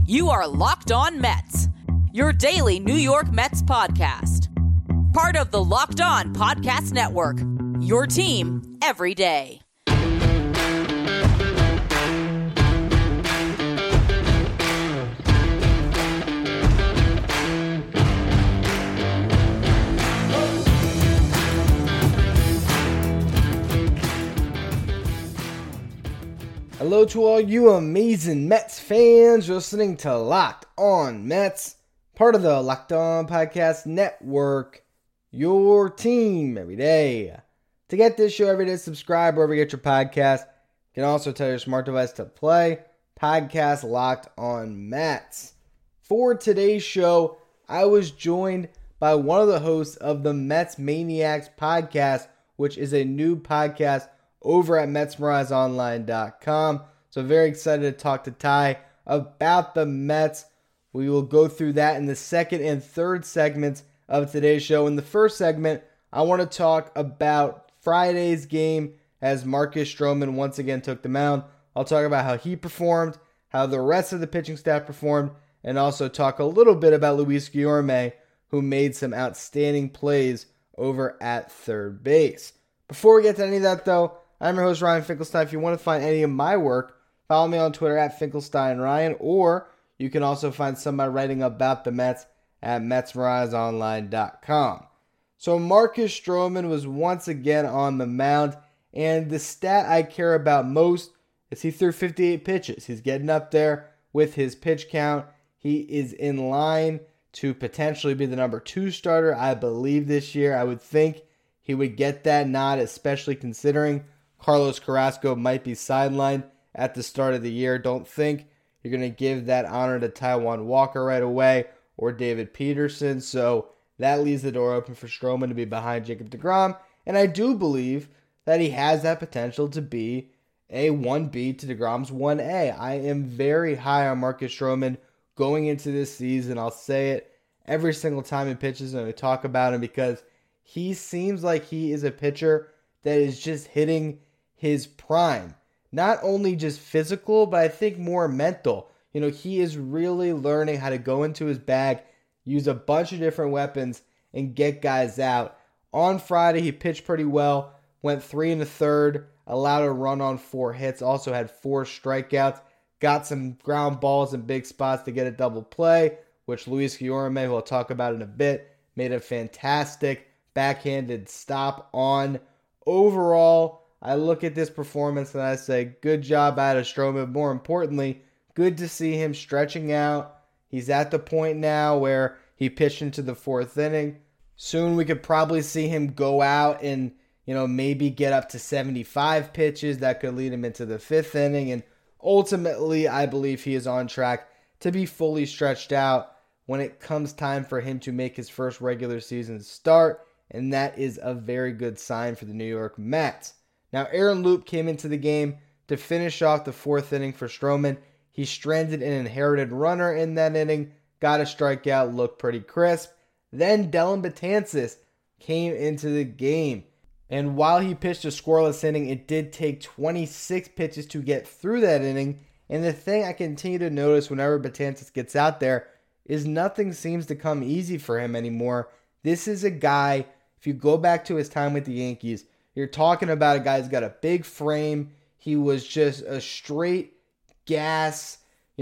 You are Locked On Mets, your daily New York Mets podcast. Part of the Locked On Podcast Network, your team every day. Hello to all you amazing Mets fans. You're listening to Locked On Mets, part of the Locked On Podcast Network, your team every day. To get this show every day, subscribe wherever you get your podcast. You can also tell your smart device to play podcast Locked On Mets. For today's show, I was joined by one of the hosts of the Mets Maniacs podcast, which is a new podcast over at MetsMerizedOnline.com. So very excited to talk to Ty about the Mets. We will go through that in the second and third segments of today's show. In the first segment, I want to talk about Friday's game as Marcus Stroman once again took the mound. I'll talk about how he performed, how the rest of the pitching staff performed, and also talk a little bit about Luis Guillorme, who made some outstanding plays over at third base. Before we get to any of that, though, I'm your host, Ryan Finkelstein. If you want to find any of my work, follow me on Twitter at FinkelsteinRyan, or you can also find some of my writing about the Mets at MetsMerizedOnline.com. So Marcus Stroman was once again on the mound, and the stat I care about most is he threw 58 pitches. He's getting up there with his pitch count. He is in line to potentially be the number 2 starter, I believe, this year. I would think he would get that nod, especially considering Carlos Carrasco might be sidelined at the start of the year. Don't think you're going to give that honor to Taijuan Walker right away or David Peterson. So that leaves the door open for Stroman to be behind Jacob deGrom. And I do believe that he has that potential to be a 1B to deGrom's 1A. I am very high on Marcus Stroman going into this season. I'll say it every single time he pitches and we talk about him because he seems like he is a pitcher that is just hitting his prime. Not only just physical, but I think more mental. You know, he is really learning how to go into his bag, use a bunch of different weapons, and get guys out. On Friday, he pitched pretty well, went 3 1/3, allowed a run on 4 hits, also had 4 strikeouts, got some ground balls in big spots to get a double play, which Luis Guillorme, who I'll talk about in a bit, made a fantastic backhanded stop on. Overall, I look at this performance and I say, good job out of Stroman. More importantly, good to see him stretching out. He's at the point now where he pitched into the 4th inning. Soon we could probably see him go out and, maybe get up to 75 pitches. That could lead him into the 5th inning. And ultimately, I believe he is on track to be fully stretched out when it comes time for him to make his first regular season start. And that is a very good sign for the New York Mets. Now, Aaron Loup came into the game to finish off the 4th inning for Stroman. He stranded an inherited runner in that inning, got a strikeout, looked pretty crisp. Then Dellin Betances came into the game. And while he pitched a scoreless inning, it did take 26 pitches to get through that inning. And the thing I continue to notice whenever Betances gets out there is nothing seems to come easy for him anymore. This is a guy, if you go back to his time with the Yankees, you're talking about a guy who's got a big frame. He was just a straight gas,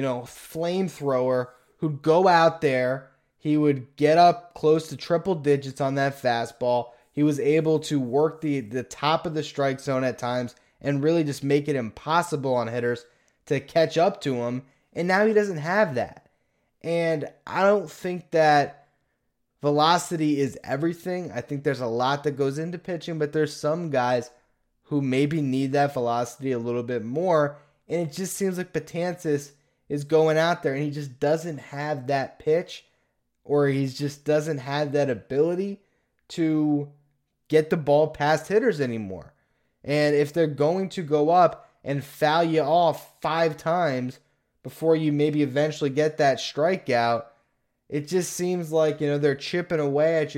flamethrower who'd go out there. He would get up close to triple digits on that fastball. He was able to work the top of the strike zone at times and really just make it impossible on hitters to catch up to him. And now he doesn't have that. And I don't think that velocity is everything. I think there's a lot that goes into pitching, but there's some guys who maybe need that velocity a little bit more. And it just seems like Betances is going out there and he just doesn't have that pitch, or he just doesn't have that ability to get the ball past hitters anymore. And if they're going to go up and foul you off 5 times before you maybe eventually get that strikeout, it just seems like, they're chipping away at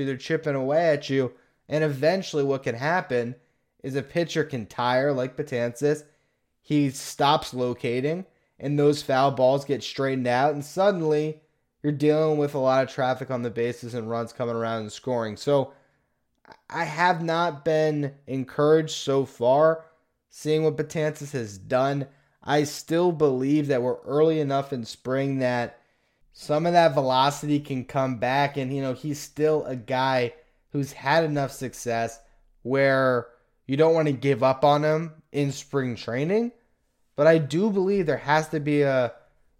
you, and eventually what can happen is a pitcher can tire like Betances. He stops locating, and those foul balls get straightened out, and suddenly you're dealing with a lot of traffic on the bases and runs coming around and scoring. So I have not been encouraged so far seeing what Betances has done. I still believe that we're early enough in spring that some of that velocity can come back, and he's still a guy who's had enough success where you don't want to give up on him in spring training. But I do believe there has to be a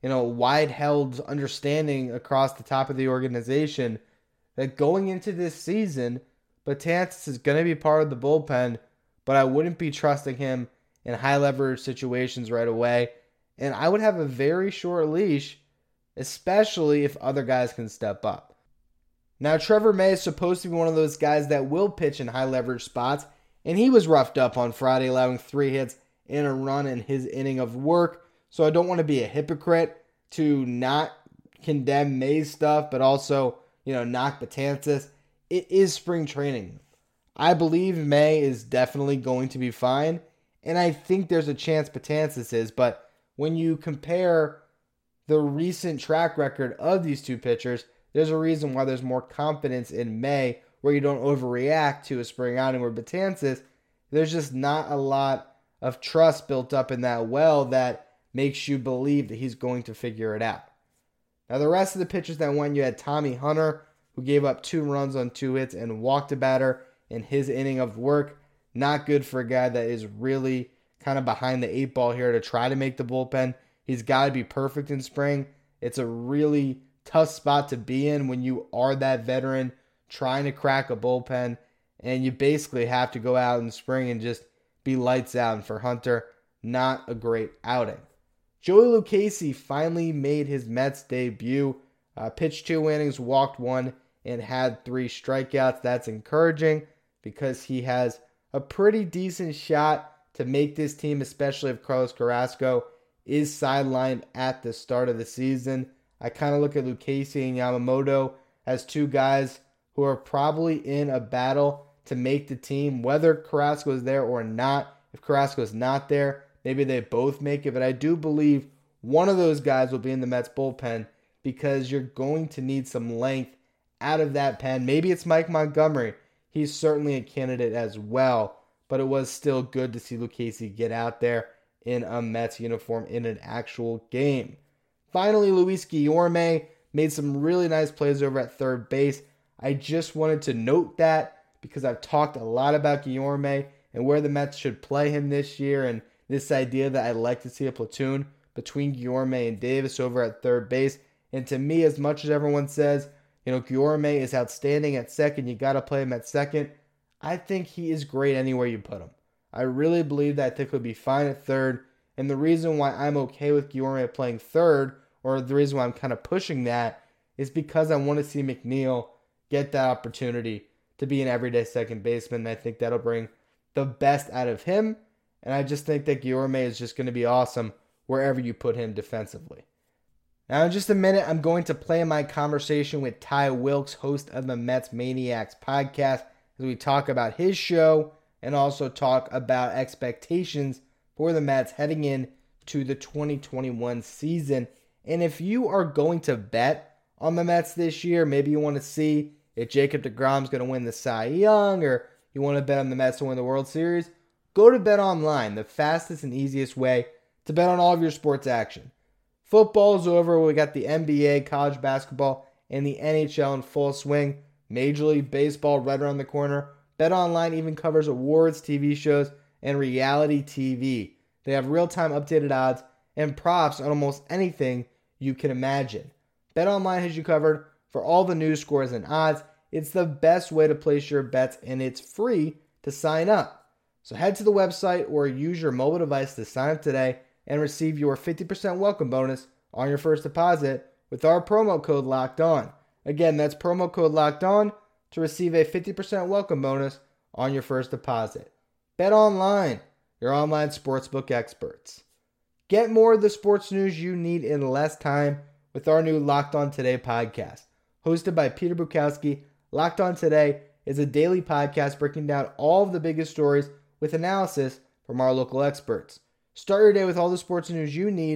wide-held understanding across the top of the organization that going into this season, Betances is going to be part of the bullpen, but I wouldn't be trusting him in high-leverage situations right away. And I would have a very short leash, especially if other guys can step up. Now, Trevor May is supposed to be one of those guys that will pitch in high-leverage spots, and he was roughed up on Friday, allowing 3 hits and a run in his inning of work. So I don't want to be a hypocrite to not condemn May's stuff, but also, knock Betances. It is spring training. I believe May is definitely going to be fine, and I think there's a chance Betances is, but when you compare the recent track record of these two pitchers, there's a reason why there's more confidence in May, where you don't overreact to a spring outing, where Betances, there's just not a lot of trust built up in that well that makes you believe that he's going to figure it out. Now, the rest of the pitchers that went, you had Tommy Hunter, who gave up 2 runs on 2 hits and walked a batter in his inning of work. Not good for a guy that is really kind of behind the 8 ball here to try to make the bullpen. He's got to be perfect in spring. It's a really tough spot to be in when you are that veteran trying to crack a bullpen, and you basically have to go out in spring and just be lights out. And for Hunter, not a great outing. Joey Lucchesi finally made his Mets debut. Pitched 2 innings, walked 1, and had 3 strikeouts. That's encouraging because he has a pretty decent shot to make this team, especially if Carlos Carrasco is sidelined at the start of the season. I kind of look at Lucchesi and Yamamoto as 2 guys who are probably in a battle to make the team, whether Carrasco is there or not. If Carrasco is not there, maybe they both make it, but I do believe one of those guys will be in the Mets bullpen because you're going to need some length out of that pen. Maybe it's Mike Montgomery. He's certainly a candidate as well, but it was still good to see Lucchesi get out there in a Mets uniform in an actual game. Finally, Luis Guillorme made some really nice plays over at third base. I just wanted to note that because I've talked a lot about Guillorme and where the Mets should play him this year, and this idea that I'd like to see a platoon between Guillorme and Davis over at third base. And to me, as much as everyone says, Guillorme is outstanding at second, you got to play him at second, I think he is great anywhere you put him. I really believe that I think he'll be fine at third. And the reason why I'm okay with Guillorme playing third, or the reason why I'm kind of pushing that, is because I want to see McNeil get that opportunity to be an everyday second baseman. And I think that'll bring the best out of him. And I just think that Guillorme is just going to be awesome wherever you put him defensively. Now, in just a minute, I'm going to play my conversation with Ty Wilkes, host of the Mets Maniacs podcast, as we talk about his show and also talk about expectations for the Mets heading in to the 2021 season. And if you are going to bet on the Mets this year, maybe you want to see if Jacob deGrom's going to win the Cy Young, or you want to bet on the Mets to win the World Series, go to BetOnline, the fastest and easiest way to bet on all of your sports action. Football's over. We got the NBA, college basketball, and the NHL in full swing. Major League Baseball right around the corner. BetOnline even covers awards, TV shows, and reality TV. They have real-time updated odds and props on almost anything you can imagine. BetOnline has you covered for all the news, scores, and odds. It's the best way to place your bets, and it's free to sign up. So head to the website or use your mobile device to sign up today and receive your 50% welcome bonus on your first deposit with our promo code LOCKEDON. Again, that's promo code LOCKEDON to receive a 50% welcome bonus on your first deposit. BetOnline, your online sportsbook experts. Get more of the sports news you need in less time with our new Locked On Today podcast. Hosted by Peter Bukowski, Locked On Today is a daily podcast breaking down all of the biggest stories with analysis from our local experts. Start your day with all the sports news you need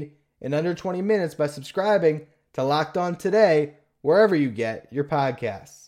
in under 20 minutes by subscribing to Locked On Today, wherever you get your podcasts.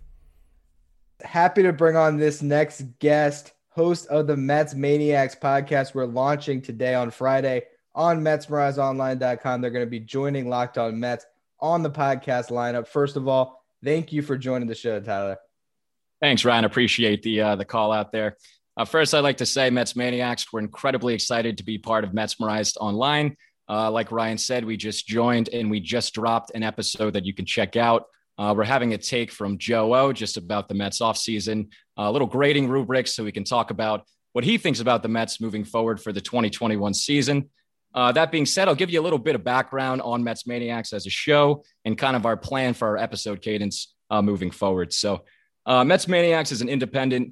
Happy to bring on this next guest, host of the Mets Maniacs podcast. We're launching today on Friday on MetsMerizedOnline.com. They're going to be joining Locked On Mets on the podcast lineup. First of all, thank you for joining the show, Tyler. Thanks, Ryan. Appreciate the call out there. First, I'd like to say Mets Maniacs, we're incredibly excited to be part of Metsmerized Online. Like Ryan said, we just joined and we just dropped an episode that you can check out. We're having a take from Joe O just about the Mets offseason, a little grading rubric so we can talk about what he thinks about the Mets moving forward for the 2021 season. That being said, I'll give you a little bit of background on Mets Maniacs as a show and kind of our plan for our episode cadence moving forward. So Mets Maniacs is an independent,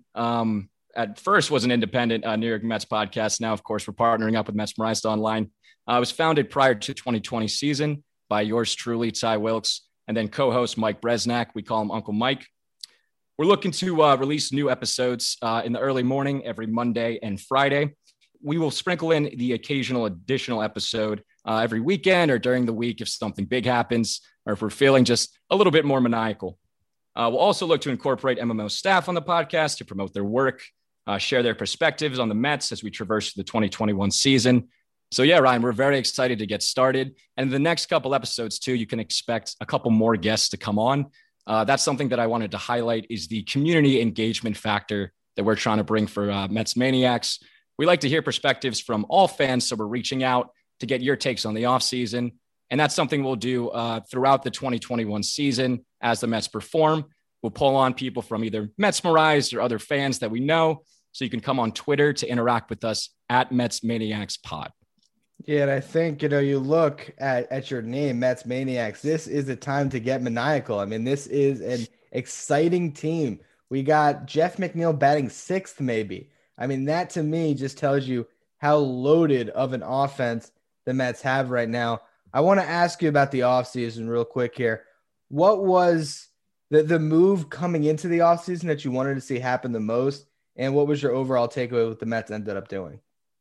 at first was an independent New York Mets podcast. Now, of course, we're partnering up with Metsmerized Online. It was founded prior to 2020 season by yours truly, Ty Wilkes, and then co-host Mike Bresnak. We call him Uncle Mike. We're looking to release new episodes in the early morning every Monday and Friday. We will sprinkle in the occasional additional episode every weekend or during the week if something big happens or if we're feeling just a little bit more maniacal. We'll also look to incorporate MMO staff on the podcast to promote their work, share their perspectives on the Mets as we traverse the 2021 season. So yeah, Ryan, we're very excited to get started. And the next couple episodes too, you can expect a couple more guests to come on. That's something that I wanted to highlight is the community engagement factor that we're trying to bring for Mets Maniacs. We like to hear perspectives from all fans, so we're reaching out to get your takes on the offseason. And that's something we'll do throughout the 2021 season as the Mets perform. We'll pull on people from either Metsmerized or other fans that we know. So you can come on Twitter to interact with us at Mets Maniacs Pod. Yeah, and I think, you look at your name, Mets Maniacs, this is a time to get maniacal. I mean, this is an exciting team. We got Jeff McNeil batting sixth, maybe. I mean, that to me just tells you how loaded of an offense the Mets have right now. I want to ask you about the offseason real quick here. What was the move coming into the offseason that you wanted to see happen the most? And what was your overall takeaway with what the Mets ended up doing?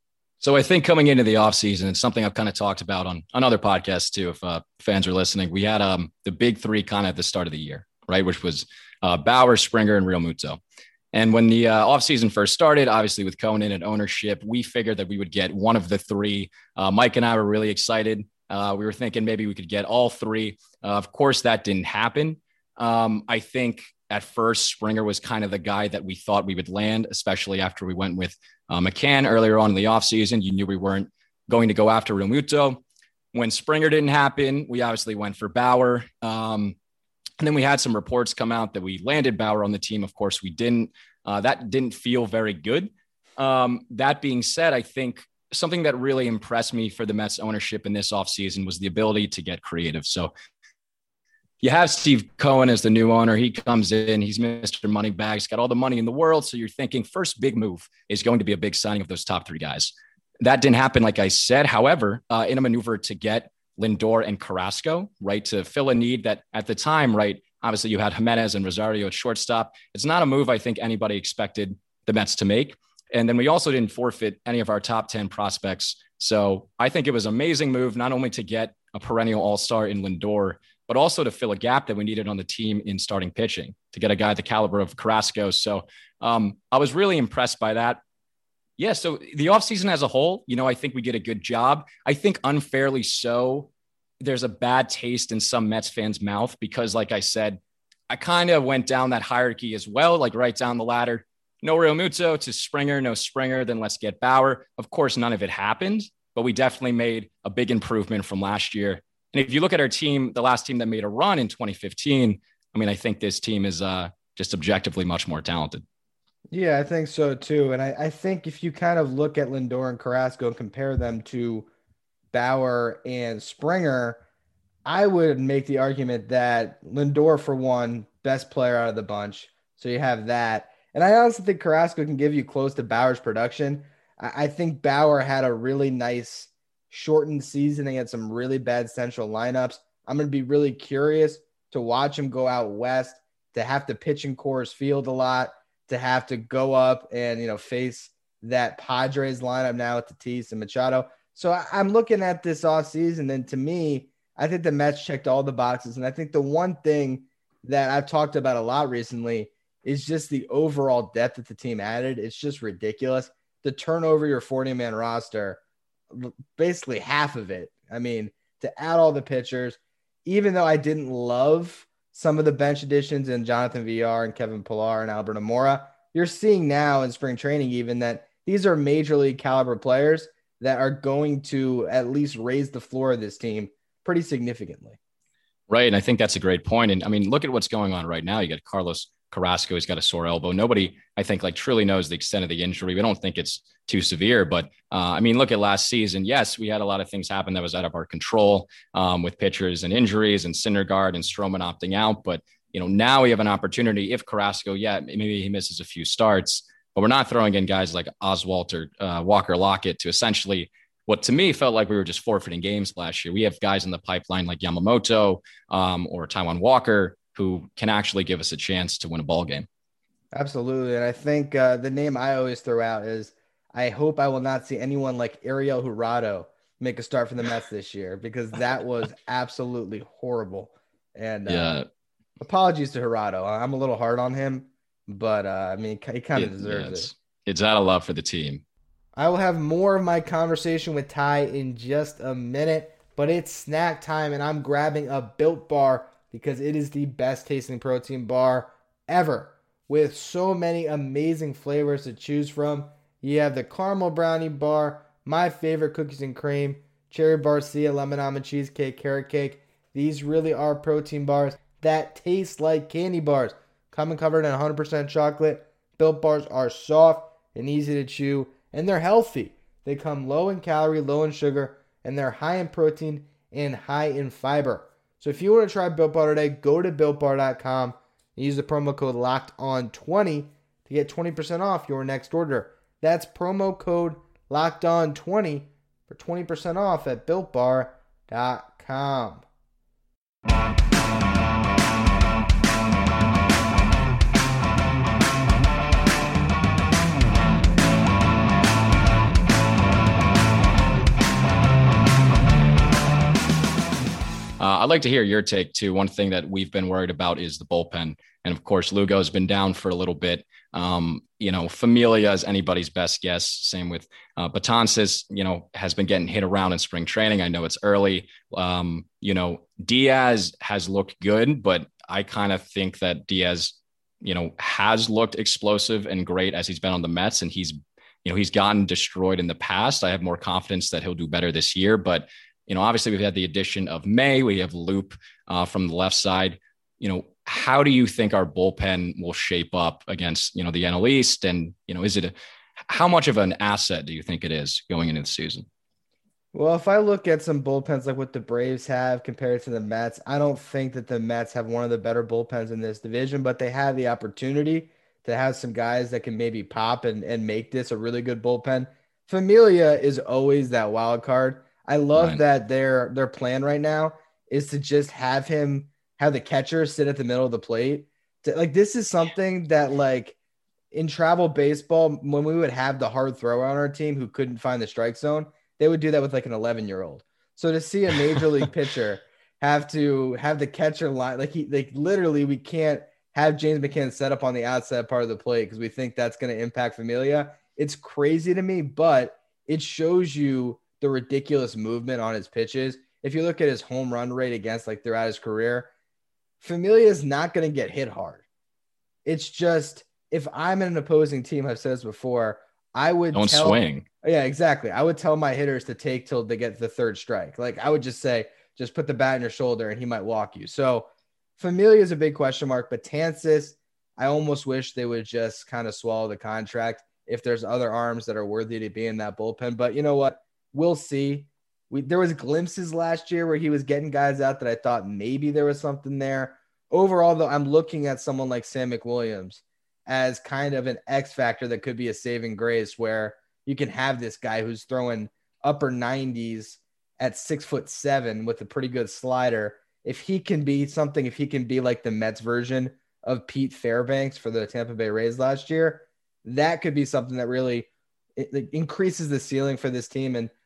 So I think coming into the offseason, it's something I've kind of talked about on other podcasts too, if fans are listening. We had the big three kind of at the start of the year, right, which was Bauer, Springer, and Real Muto. And when the offseason first started, obviously with Cohen in at ownership, we figured that we would get one of the three. Mike and I were really excited. We were thinking maybe we could get all three. Of course, that didn't happen. I think at first, Springer was kind of the guy that we thought we would land, especially after we went with McCann earlier on in the offseason. You knew we weren't going to go after Real Muto. When Springer didn't happen, we obviously went for Bauer. And then we had some reports come out that we landed Bauer on the team. Of course, we didn't. That didn't feel very good. That being said, I think something that really impressed me for the Mets ownership in this offseason was the ability to get creative. So you have Steve Cohen as the new owner. He comes in, he's Mr. Moneybags, got all the money in the world. So you're thinking first big move is going to be a big signing of those top three guys. That didn't happen, like I said. However, in a maneuver to get Lindor and Carrasco, right, to fill a need that at the time, right, obviously you had Jimenez and Rosario at shortstop. It's not a move I think anybody expected the Mets to make. And then we also didn't forfeit any of our top 10 prospects. So I think it was an amazing move, not only to get a perennial all-star in Lindor, but also to fill a gap that we needed on the team in starting pitching, to get a guy the caliber of Carrasco. So I was really impressed by that. Yeah, so the offseason as a whole, I think we did a good job. I think unfairly so, there's a bad taste in some Mets fans' mouth because, like I said, I kind of went down that hierarchy as well, like right down the ladder. No Real Muto to Springer, no Springer, then let's get Bauer. Of course, none of it happened, but we definitely made a big improvement from last year. And if you look at our team, the last team that made a run in 2015, I think this team is just objectively much more talented. Yeah, I think so too. And I think if you kind of look at Lindor and Carrasco and compare them to Bauer and Springer, I would make the argument that Lindor, for one, best player out of the bunch. So you have that. And I also think Carrasco can give you close to Bauer's production. I think Bauer had a really nice shortened season. They had some really bad central lineups. I'm going to be really curious to watch him go out west, to have to pitch in Coors Field a lot, to have to go up and, face that Padres lineup now with Tatis and Machado. So I'm looking at this offseason, and to me, I think the Mets checked all the boxes. And I think the one thing that I've talked about a lot recently is just the overall depth that the team added. It's just ridiculous. To turn over your 40-man roster, basically half of it. I mean, to add all the pitchers, even though I didn't love some of the bench additions in Jonathan Villar and Kevin Pillar and Albert Amora, you're seeing now in spring training even that these are major league caliber players that are going to at least raise the floor of this team pretty significantly. Right. And I think that's a great point. And I mean, look at what's going on right now. You got Carlos Carrasco. He's got a sore elbow. Nobody, I think, like truly knows the extent of the injury. We don't think it's too severe, but I mean, look at last season. Yes, we had a lot of things happen that was out of our control with pitchers and injuries and Syndergaard and Stroman opting out. But, you know, now we have an opportunity if Carrasco, maybe he misses a few starts, but we're not throwing in guys like Oswalt or Walker Lockett to essentially what to me felt like we were just forfeiting games last year. We have guys in the pipeline like Yamamoto or Taijuan Walker who can actually give us a chance to win a ball game. Absolutely. And I think the name I always throw out is I hope I will not see anyone like Ariel Jurado make a start for the Mets this year, because that was absolutely horrible. And apologies to Jurado. I'm a little hard on him, but I mean, he kind of deserves it. It's out of love for the team. I will have more of my conversation with Ty in just a minute, but it's snack time and I'm grabbing a Built Bar because it is the best tasting protein bar ever, with so many amazing flavors to choose from. You have the caramel brownie bar, my favorite cookies and cream, cherry barcia, lemon almond cheesecake, carrot cake. These really are protein bars that taste like candy bars. Come and covered in 100% chocolate. Built Bars are soft and easy to chew, and they're healthy. They come low in calorie, low in sugar, and they're high in protein and high in fiber. So if you want to try Built Bar today, go to BuiltBar.com and use the promo code LOCKEDON20 to get 20% off your next order. That's promo code LOCKEDON20 for 20% off at BuiltBar.com. I'd like to hear your take too. One thing that we've been worried about is the bullpen. And of course, Lugo has been down for a little bit. Familia is anybody's best guess. Same with Betances, has been getting hit around in spring training. I know it's early. Diaz has looked good, but I kind of think that Diaz, has looked explosive and great as he's been on the Mets, and he's gotten destroyed in the past. I have more confidence that he'll do better this year, but obviously we've had the addition of May. We have Loop from the left side. How do you think our bullpen will shape up against, the NL East? And, how much of an asset do you think it is going into the season? Well, if I look at some bullpens like what the Braves have compared to the Mets, I don't think that the Mets have one of the better bullpens in this division, but they have the opportunity to have some guys that can maybe pop and make this a really good bullpen. Familia is always that wild card. I love that their plan right now is to just have the catcher sit at the middle of the plate. This is something that in travel baseball, when we would have the hard thrower on our team who couldn't find the strike zone, they would do that with an 11-year-old. So to see a major league pitcher have to have the catcher line, literally we can't have James McCann set up on the outside part of the plate because we think that's going to impact Familia. It's crazy to me, but it shows you the ridiculous movement on his pitches. If you look at his home run rate against throughout his career, Familia is not going to get hit hard. It's just, if I'm in an opposing team, I've said this before, I would swing. Yeah, exactly. I would tell my hitters to take till they get the third strike. I would just say, just put the bat in your shoulder and he might walk you. So Familia is a big question mark, but Betances, I almost wish they would just kind of swallow the contract if there's other arms that are worthy to be in that bullpen. But you know what? We'll see. There was glimpses last year where he was getting guys out that I thought maybe there was something there. Overall, though, I'm looking at someone like Sam McWilliams as kind of an X factor that could be a saving grace, where you can have this guy who's throwing upper 90s at 6'7" with a pretty good slider. If he can be something, if he can be like the Mets version of Pete Fairbanks for the Tampa Bay Rays last year, that could be something that really increases the ceiling for this team. And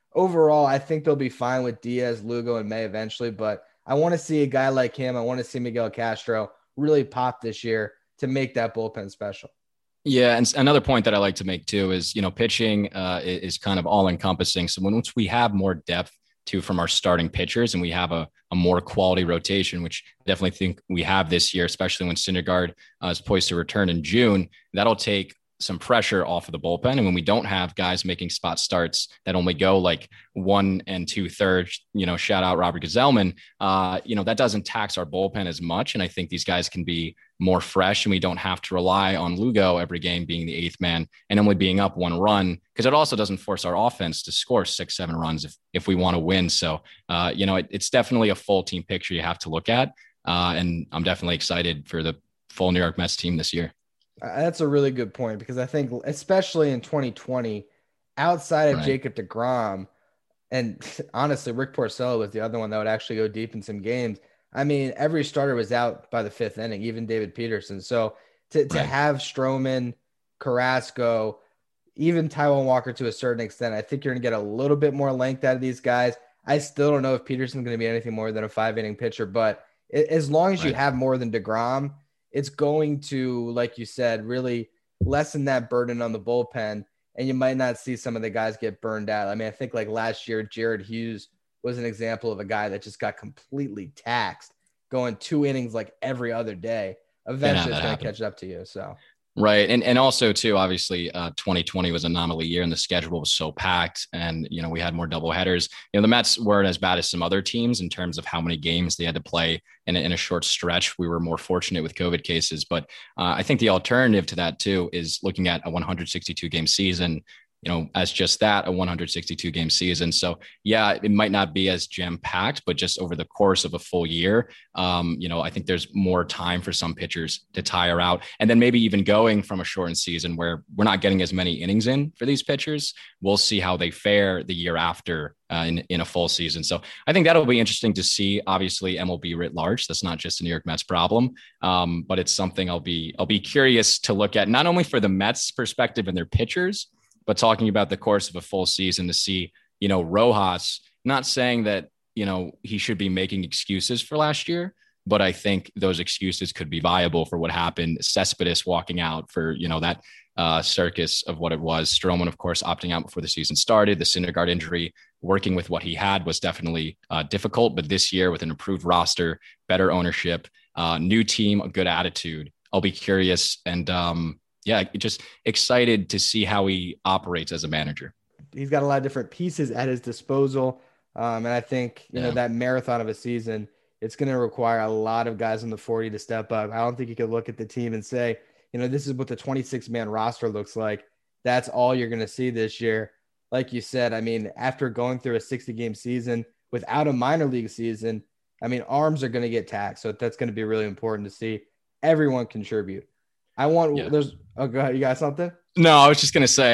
overall, I think they'll be fine with Diaz, Lugo, and May eventually. But I want to see a guy like him. I want to see Miguel Castro really pop this year to make that bullpen special. Yeah, and another point that I like to make too is, pitching is kind of all encompassing. So once we have more depth too from our starting pitchers, and we have a more quality rotation, which I definitely think we have this year, especially when Syndergaard is poised to return in June, that'll take some pressure off of the bullpen. And when we don't have guys making spot starts that only go like 1 2/3, shout out Robert Gazelman, that doesn't tax our bullpen as much. And I think these guys can be more fresh, and we don't have to rely on Lugo every game being the 8th man and only being up 1 run, because it also doesn't force our offense to score 6-7 runs if we want to win. So, it's definitely a full team picture you have to look at. And I'm definitely excited for the full New York Mets team this year. That's a really good point, because I think especially in 2020, outside of Jacob deGrom, and honestly, Rick Porcello was the other one that would actually go deep in some games. I mean, every starter was out by the 5th inning, even David Peterson. So to have Stroman, Carrasco, even Taijuan Walker to a certain extent, I think you're going to get a little bit more length out of these guys. I still don't know if Peterson's going to be anything more than a 5-inning pitcher, but as long as you have more than deGrom, it's going to, like you said, really lessen that burden on the bullpen, and you might not see some of the guys get burned out. I mean, I think like last year, Jared Hughes was an example of a guy that just got completely taxed, going 2 innings like every other day. Eventually, it's going to catch up to you. So. Right. And also too, obviously 2020 was an anomaly year, and the schedule was so packed, and, we had more double headers. The Mets weren't as bad as some other teams in terms of how many games they had to play in a short stretch. We were more fortunate with COVID cases, but I think the alternative to that too is looking at a 162 game season, as just that, a 162 game season. So yeah, it might not be as jam packed, but just over the course of a full year, I think there's more time for some pitchers to tire out. And then maybe even going from a shortened season where we're not getting as many innings in for these pitchers, we'll see how they fare the year after in a full season. So I think that'll be interesting to see. Obviously MLB writ large, that's not just a New York Mets problem, but it's something I'll be curious to look at, not only for the Mets perspective and their pitchers, but talking about the course of a full season to see, Rojas, not saying that, he should be making excuses for last year, but I think those excuses could be viable for what happened. Cespedes walking out for, that circus of what it was. Stroman, of course, opting out before the season started. The Syndergaard injury, working with what he had was definitely difficult. But this year, with an improved roster, better ownership, new team, a good attitude, I'll be curious and, just excited to see how he operates as a manager. He's got a lot of different pieces at his disposal. And I think, that marathon of a season, it's going to require a lot of guys in the 40 to step up. I don't think you could look at the team and say, this is what the 26-man roster looks like. That's all you're going to see this year. Like you said, I mean, after going through a 60-game season without a minor league season, I mean, arms are going to get taxed. So that's going to be really important to see everyone contribute. Go ahead. You got something? No, I was just going to say,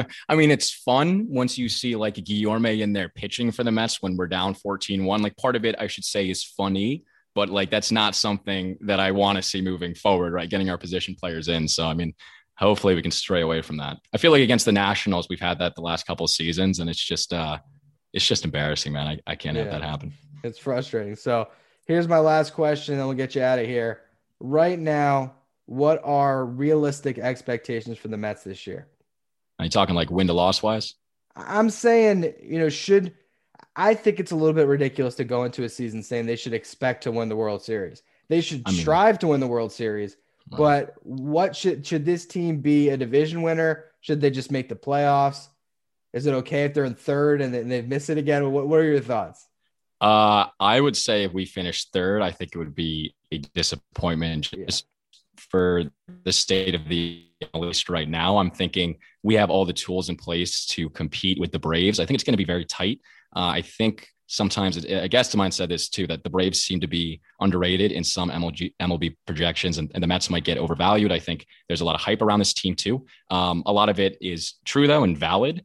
it's fun once you see like Guillorme in there pitching for the Mets when we're down 14-1. Like part of it, I should say, is funny, but like, that's not something that I want to see moving forward, right? Getting our position players in. So, hopefully we can stray away from that. I feel like against the Nationals, we've had that the last couple of seasons, and it's just embarrassing, man. I can't have that happen. It's frustrating. So here's my last question, and we'll get you out of here. Right now, what are realistic expectations for the Mets this year? Are you talking like win to loss wise? I'm saying, I think it's a little bit ridiculous to go into a season saying they should expect to win the World Series. They should strive to win the World Series. Right. But what should this team be a division winner? Should they just make the playoffs? Is it okay if they're in third and they've missed it again? What are your thoughts? I would say if we finish third, I think it would be a disappointment just for the state of the East right now. I'm thinking we have all the tools in place to compete with the Braves. I think it's going to be very tight. I think sometimes, I guess Mine said this too, that the Braves seem to be underrated in some MLB projections, and the Mets might get overvalued. I think there's a lot of hype around this team too. A lot of it is true though and valid.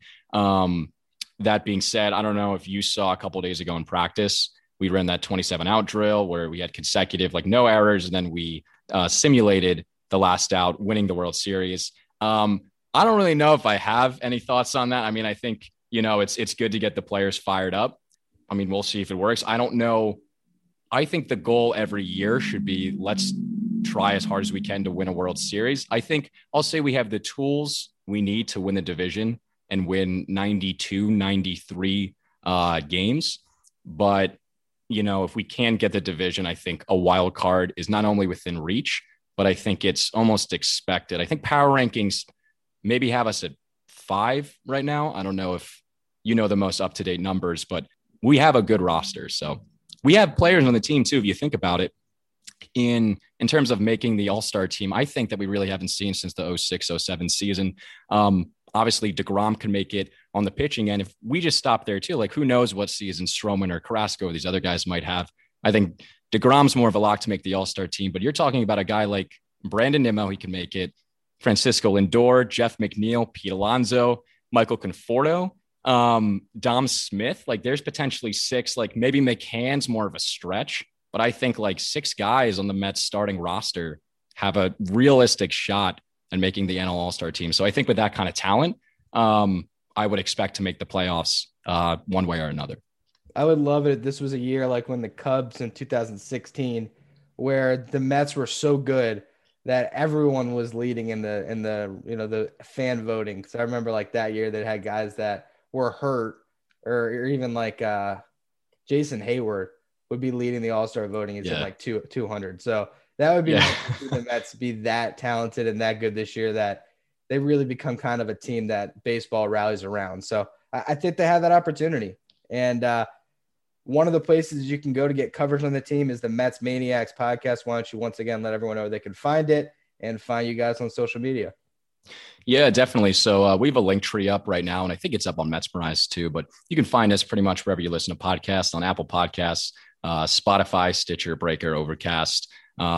That being said, I don't know if you saw a couple of days ago in practice, we ran that 27 out drill where we had consecutive, like no errors. And then we simulated the last out, winning the World Series. I don't really know if I have any thoughts on that. I think it's good to get the players fired up. I mean, we'll see if it works. I don't know. I think the goal every year should be, let's try as hard as we can to win a World Series. I think I'll say we have the tools we need to win the division and win 92, 93 games. But, if we can get the division, I think a wild card is not only within reach, but I think it's almost expected. I think power rankings maybe have us at 5 right now. I don't know if the most up-to-date numbers, but we have a good roster. So we have players on the team too, if you think about it, in terms of making the all-star team. I think that we really haven't seen since the 06-07 season. Obviously DeGrom can make it on the pitching end. If we just stop there too, like who knows what season Stroman or Carrasco or these other guys might have. I think DeGrom's more of a lock to make the all-star team, but you're talking about a guy like Brandon Nimmo, he can make it. Francisco Lindor, Jeff McNeil, Pete Alonso, Michael Conforto, Dom Smith. Like there's potentially 6, like maybe McCann's more of a stretch, but I think like 6 guys on the Mets starting roster have a realistic shot at making the NL All-Star team. So I think with that kind of talent, I would expect to make the playoffs one way or another. I would love it if this was a year like when the Cubs in 2016, where the Mets were so good that everyone was leading in the fan voting. So I remember like that year that had guys that were hurt, or even like Jason Hayward would be leading the All-Star voting. It's at like 200. So that would be nice to see the Mets be that talented and that good this year that they really become kind of a team that baseball rallies around. So I think they have that opportunity. And one of the places you can go to get coverage on the team is the Mets Maniacs podcast. Why don't you once again let everyone know where they can find it and find you guys on social media? Yeah, definitely. So we have a link tree up right now, and I think it's up on Metsmerize too, but you can find us pretty much wherever you listen to podcasts, on Apple Podcasts, Spotify, Stitcher, Breaker, Overcast.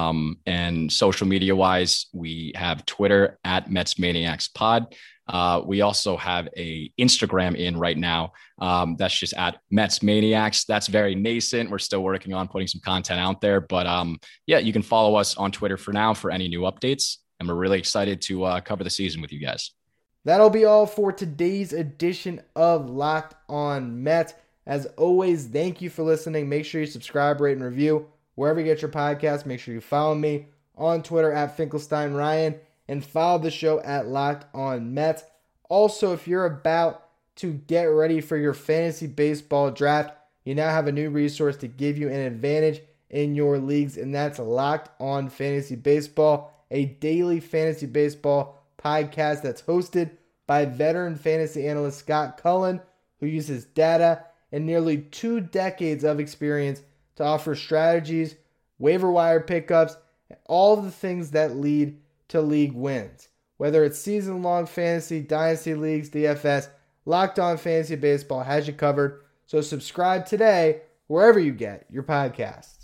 And social media wise, we have Twitter at Mets Maniacs Pod. We also have a Instagram in right now. That's just at Mets Maniacs. That's very nascent. We're still working on putting some content out there, but you can follow us on Twitter for now for any new updates. And we're really excited to cover the season with you guys. That'll be all for today's edition of Locked On Mets. As always, thank you for listening. Make sure you subscribe, rate, and review wherever you get your podcast. Make sure you follow me on Twitter at Finkelstein Ryan and follow the show at Locked On Mets. Also, if you're about to get ready for your fantasy baseball draft, you now have a new resource to give you an advantage in your leagues, and that's Locked On Fantasy Baseball, a daily fantasy baseball podcast that's hosted by veteran fantasy analyst Scott Cullen, who uses data and nearly 2 decades of experience to offer strategies, waiver wire pickups, and all the things that lead to league wins. Whether it's season-long fantasy, dynasty leagues, DFS, Locked On Fantasy Baseball has you covered. So subscribe today wherever you get your podcasts.